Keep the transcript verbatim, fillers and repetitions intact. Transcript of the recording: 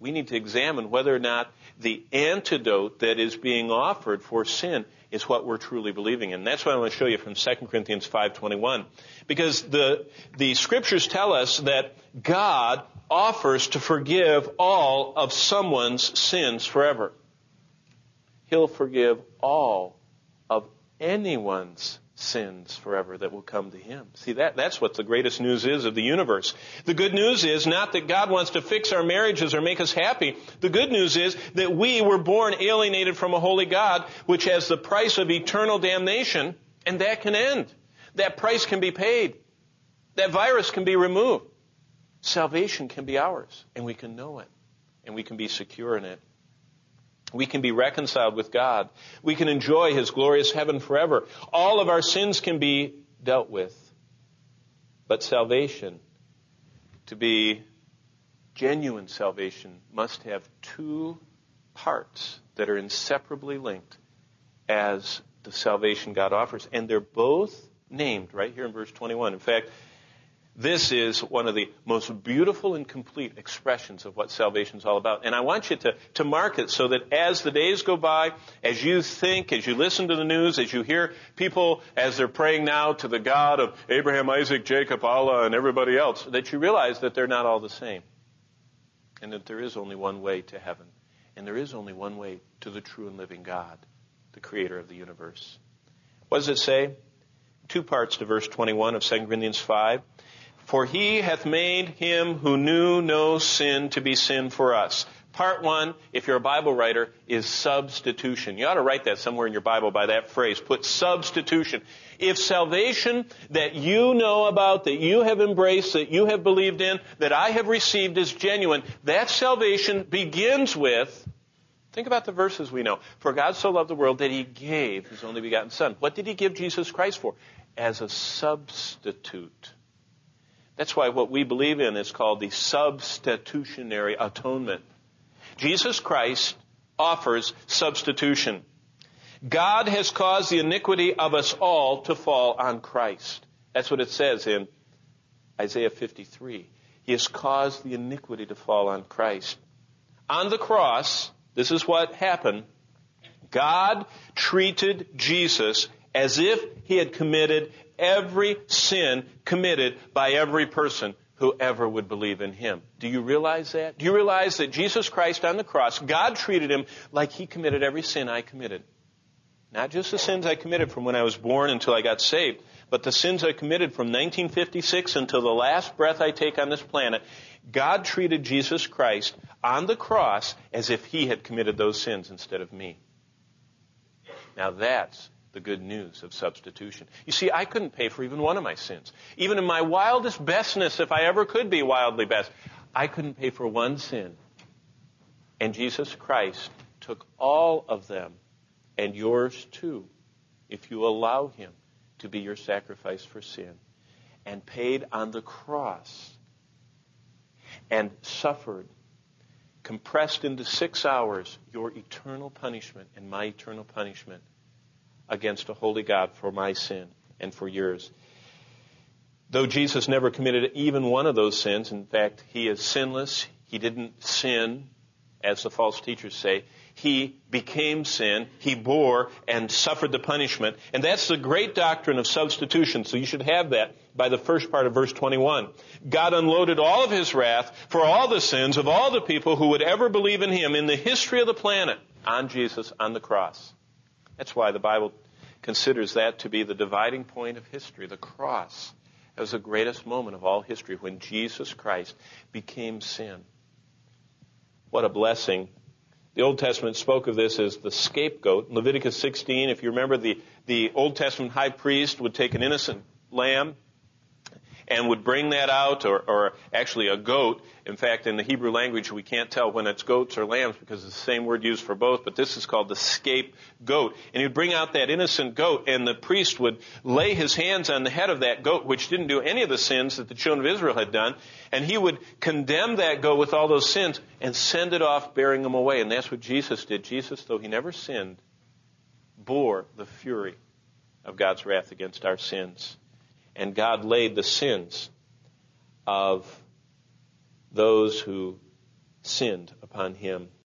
we need to examine whether or not the antidote that is being offered for sin is what we're truly believing in. That's what I want to show you from Second Corinthians five twenty-one. Because the, the scriptures tell us that God offers to forgive all of someone's sins forever. He'll forgive all of anyone's sins forever that will come to Him. See, that, that's what the greatest news is of the universe. The good news is not that God wants to fix our marriages or make us happy. The good news is that we were born alienated from a holy God, which has the price of eternal damnation, and that can end. That price can be paid. That virus can be removed. Salvation can be ours, and we can know it, and we can be secure in it. We can be reconciled with God. We can enjoy His glorious heaven forever. All of our sins can be dealt with. But salvation, to be genuine salvation, must have two parts that are inseparably linked as the salvation God offers. And they're both named right here in verse twenty-one. In fact, this is one of the most beautiful and complete expressions of what salvation is all about. And I want you to, to mark it so that as the days go by, as you think, as you listen to the news, as you hear people as they're praying now to the God of Abraham, Isaac, Jacob, Allah, and everybody else, that you realize that they're not all the same. And that there is only one way to heaven. And there is only one way to the true and living God, the creator of the universe. What does it say? Two parts to verse twenty-one of Second Corinthians five. For He hath made Him who knew no sin to be sin for us. Part one, if you're a Bible writer, is substitution. You ought to write that somewhere in your Bible by that phrase. Put substitution. If salvation that you know about, that you have embraced, that you have believed in, that I have received is genuine, that salvation begins with, think about the verses we know. For God so loved the world that He gave His only begotten Son. What did He give Jesus Christ for? As a substitute. That's why what we believe in is called the substitutionary atonement. Jesus Christ offers substitution. God has caused the iniquity of us all to fall on Christ. That's what it says in Isaiah fifty-three. He has caused the iniquity to fall on Christ. On the cross, this is what happened. God treated Jesus as if He had committed every sin committed by every person who ever would believe in Him. Do you realize that? Do you realize that Jesus Christ on the cross, God treated Him like He committed every sin I committed? Not just the sins I committed from when I was born until I got saved, but the sins I committed from nineteen fifty-six until the last breath I take on this planet. God treated Jesus Christ on the cross as if He had committed those sins instead of me. Now that's the good news of substitution. You see, I couldn't pay for even one of my sins. Even in my wildest bestness, if I ever could be wildly best, I couldn't pay for one sin. And Jesus Christ took all of them, and yours too, if you allow Him to be your sacrifice for sin, and paid on the cross, and suffered, compressed into six hours, your eternal punishment and my eternal punishment against a holy God for my sin and for yours. Though Jesus never committed even one of those sins, in fact, He is sinless. He didn't sin, as the false teachers say. He became sin. He bore and suffered the punishment. And that's the great doctrine of substitution. So you should have that by the first part of verse twenty-one. God unloaded all of His wrath for all the sins of all the people who would ever believe in Him in the history of the planet on Jesus on the cross. That's why the Bible considers that to be the dividing point of history, the cross. That was the greatest moment of all history when Jesus Christ became sin. What a blessing. The Old Testament spoke of this as the scapegoat. In Leviticus sixteen, if you remember, the, the Old Testament high priest would take an innocent lamb and would bring that out, or, or actually a goat. In fact, in the Hebrew language, we can't tell when it's goats or lambs because it's the same word used for both, but this is called the scapegoat. And he would bring out that innocent goat, and the priest would lay his hands on the head of that goat, which didn't do any of the sins that the children of Israel had done, and he would condemn that goat with all those sins and send it off bearing them away. And that's what Jesus did. Jesus, though He never sinned, bore the fury of God's wrath against our sins. And God laid the sins of those who sinned upon upon him